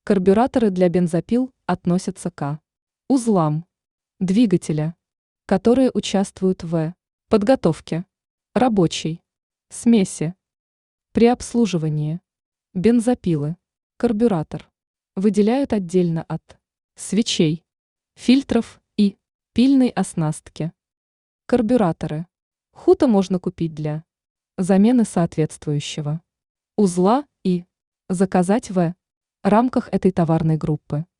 Карбюраторы для бензопил относятся к узлам двигателя, которые участвуют в подготовке рабочей смеси при обслуживании бензопилы. Карбюратор выделяют отдельно от свечей, фильтров и пильной оснастки. Карбюраторы хуто можно купить для замены соответствующего узла и заказать в рамках этой товарной группы.